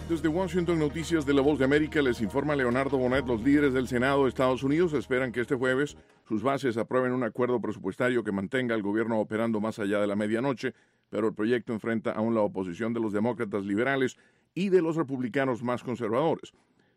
Desde Washington, Noticias de la Voz de América, les informa Leonardo Bonet. Los líderes del Senado de Estados Unidos esperan que este jueves sus bases aprueben un acuerdo presupuestario que mantenga al gobierno operando más allá de la medianoche, pero el proyecto enfrenta aún la oposición de los demócratas liberales y de los republicanos más conservadores.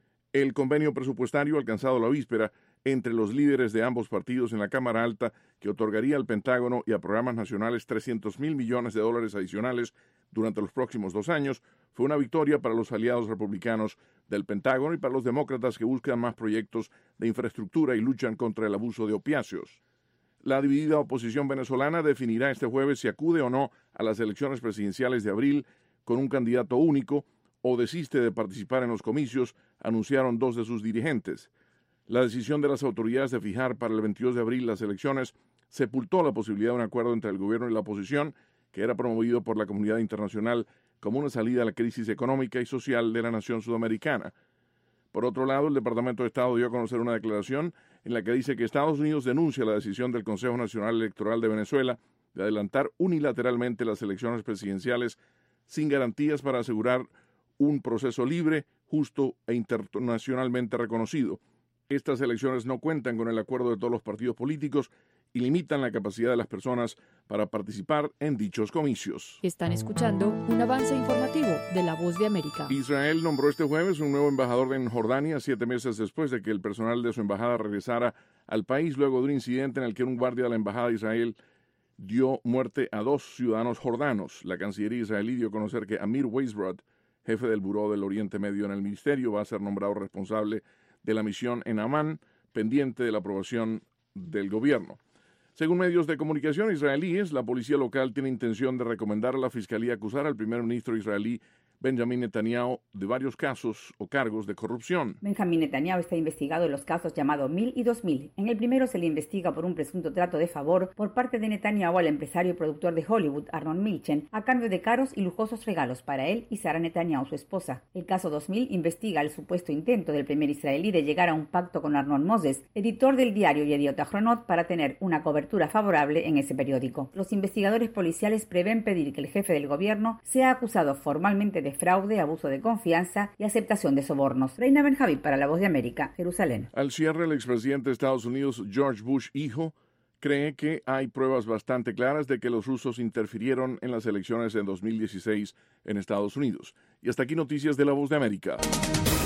El convenio presupuestario alcanzado la víspera entre los líderes de ambos partidos en la Cámara Alta, que otorgaría al Pentágono y a programas nacionales $300 mil millones adicionales durante los próximos 2 años, fue una victoria para los aliados republicanos del Pentágono y para los demócratas que buscan más proyectos de infraestructura y luchan contra el abuso de opiáceos. La dividida oposición venezolana definirá este jueves si acude o no a las elecciones presidenciales de abril con un candidato único o desiste de participar en los comicios, anunciaron 2 de sus dirigentes. La decisión de las autoridades de fijar para el 22 de abril las elecciones sepultó la posibilidad de un acuerdo entre el gobierno y la oposición, que era promovido por la comunidad internacional como una salida a la crisis económica y social de la nación sudamericana. Por otro lado, el Departamento de Estado dio a conocer una declaración en la que dice que Estados Unidos denuncia la decisión del Consejo Nacional Electoral de Venezuela de adelantar unilateralmente las elecciones presidenciales sin garantías para asegurar un proceso libre, justo e internacionalmente reconocido. Estas elecciones no cuentan con el acuerdo de todos los partidos políticos y limitan la capacidad de las personas para participar en dichos comicios. Están escuchando un avance informativo de La Voz de América. Israel nombró este jueves un nuevo embajador en Jordania 7 meses después de que el personal de su embajada regresara al país luego de un incidente en el que un guardia de la embajada de Israel dio muerte a 2 ciudadanos jordanos. La Cancillería israelí dio a conocer que Amir Weisbrod, jefe del Buró del Oriente Medio en el ministerio, va a ser nombrado responsable de la misión en Amán, pendiente de la aprobación del gobierno. Según medios de comunicación israelíes, la policía local tiene intención de recomendar a la fiscalía acusar al primer ministro israelí Benjamin Netanyahu de varios casos o cargos de corrupción. Benjamin Netanyahu está investigado en los casos llamados 1000 y 2000. En el primero se le investiga por un presunto trato de favor por parte de Netanyahu al empresario y productor de Hollywood, Arnon Milchan, a cambio de caros y lujosos regalos para él y Sara Netanyahu, su esposa. El caso 2000 investiga el supuesto intento del primer israelí de llegar a un pacto con Arnon Moses, editor del diario Yediot Ahronot, para tener una cobertura favorable en ese periódico. Los investigadores policiales prevén pedir que el jefe del gobierno sea acusado formalmente de fraude, abuso de confianza y aceptación de sobornos. Reina Benjaví para La Voz de América, Jerusalén. Al cierre, el expresidente de Estados Unidos, George Bush hijo, cree que hay pruebas bastante claras de que los rusos interfirieron en las elecciones de 2016 en Estados Unidos. Y hasta aquí noticias de La Voz de América.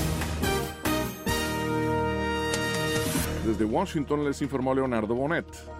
Desde Washington les informó Leonardo Bonet.